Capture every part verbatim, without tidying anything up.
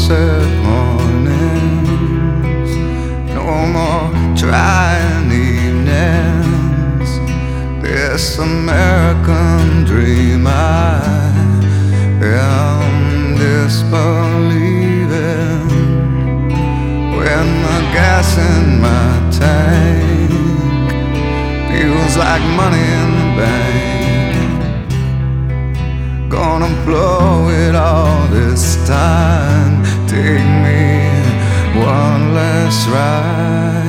sunset mornings, no more trying evenings. This American dream I am disbelieving. When the gas in my tank feels like money in the bank, gonna blow it all this time. Take me one last ride.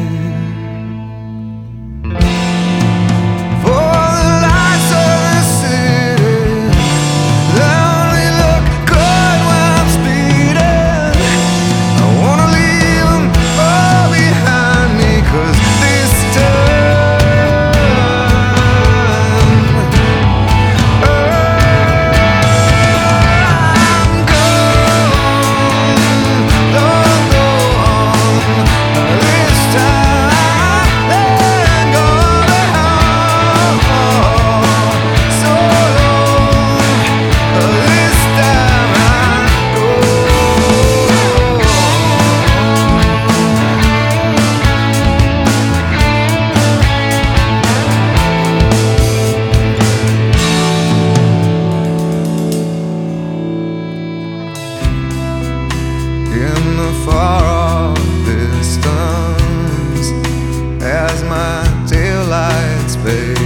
In the far-off distance, as my taillights fade,